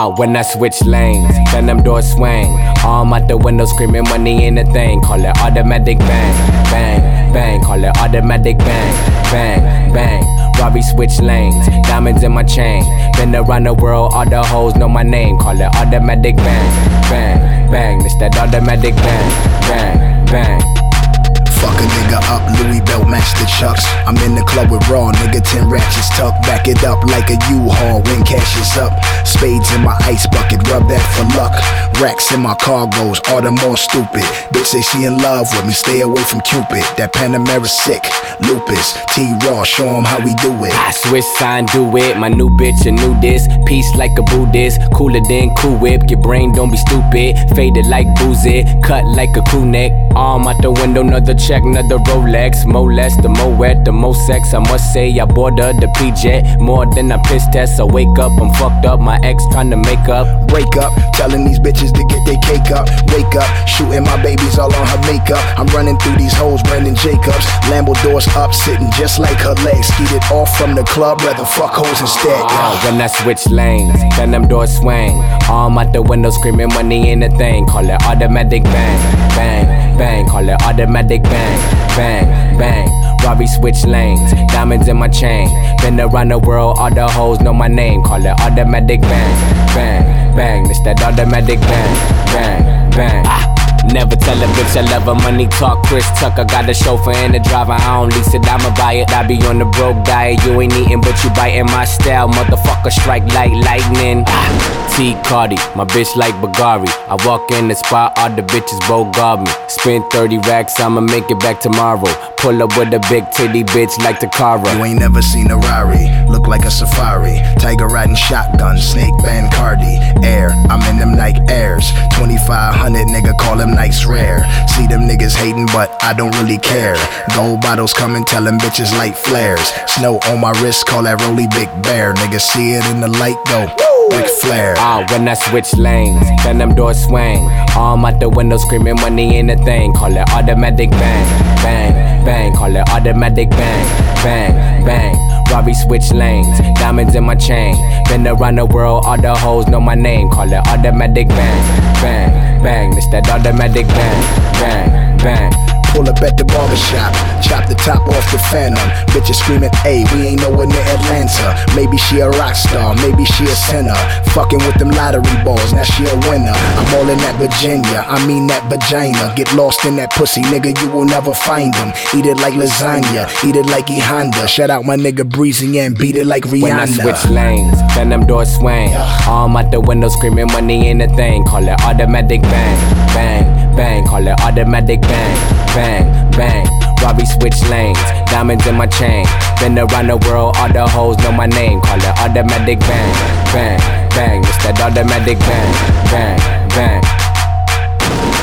When I switch lanes, then them doors swing. Arm out the window screaming money ain't a thing. Call it automatic bang, bang, bang. Call it automatic bang, bang, bang. Robbie switch lanes, diamonds in my chain. Been around the world, all the hoes know my name. Call it automatic bang, bang, bang. It's that automatic bang, bang, bang. Fuck a nigga up, Louis belt match the chucks. I'm in the club with raw, nigga 10 ratchets tucked. Back it up like a U-Haul when cash is up. Spades in my ice bucket, rub that for luck. Racks in my cargoes, all the more stupid. Bitch say she in love with me, stay away from Cupid. That Panamera sick, lupus, T-Raw, show him how we do it. I switch sign, do it, my new bitch, a new this. Peace like a Buddhist, cooler than Cool Whip. Your brain don't be stupid, faded like boozy. Cut like a crew neck, arm out the window, another check, another Rolex. More less, the more wet, the more sex. I must say I bought her the PJ, more than a piss test. I wake up, I'm fucked up, my ex trying to make up. Break up, telling these bitches to get their cake up. Wake up, shooting my babies all on her makeup. I'm running through these hoes, Brandon Jacobs. Lambo doors up, sitting just like her legs. Skeeted off from the club, rather fuck hoes instead. When I switch lanes, then them doors swing. Arm out the window screaming money ain't a thing. Call it automatic bang, bang, bang. Call it automatic bang, bang, bang. Robbie switch lanes, diamonds in my chain. Been around the world, all the hoes know my name. Call it automatic bang, bang, bang. It's that automatic bang, bang, bang. Never tell a bitch I love her, money talk, Chris Tucker. Got a chauffeur and a driver, I don't lease it, I'ma buy it. I be on the broke diet, you ain't eating but you biting my style. Motherfucker strike like lightning. T Cardi, my bitch like Bagari. I walk in the spot, all the bitches bogart me. Spend 30 racks, I'ma make it back tomorrow. Pull up with a big titty bitch like Takara. You ain't never seen a Rari, look like a safari. Tiger riding shotgun, snake band Cardi. Air, I'm in them Nike Airs. 2500 nigga call them nights rare. See them niggas hating but I don't really care. Gold bottles coming, tell them bitches light flares. Snow on my wrist, call that Rolly Big Bear. Niggas see it in the light go, Ric Flair. When I switch lanes, then them doors swing. Arm out the window screaming money ain't a thing. Call it automatic bang, bang, bang. Call it automatic bang, bang, bang. Robbie switch lanes, diamonds in my chain. Been around the world, all the hoes know my name. Call it automatic bang, bang, bang. It's that automatic bang, bang, bang. Pull up at the barbershop, chop the top off the Phantom. Bitches screaming, ayy, we ain't nowhere near Atlanta. Maybe she a rock star, maybe she a sinner. Fucking with them lottery balls, now she a winner. I'm all in that Virginia, I mean that vagina. Get lost in that pussy, nigga, you will never find them. Eat it like lasagna, eat it like E Honda. Shout out my nigga Breezy and beat it like Rihanna. When I switch lanes, then them doors swing. Arm out the window screaming money ain't a thing. Call it automatic bang, bang, bang. Call it automatic bang, bang, bang. Robbie switch lanes, diamonds in my chain. Been around the world, all the hoes know my name. Call it automatic bang, bang, bang. It's that automatic bang, bang, bang.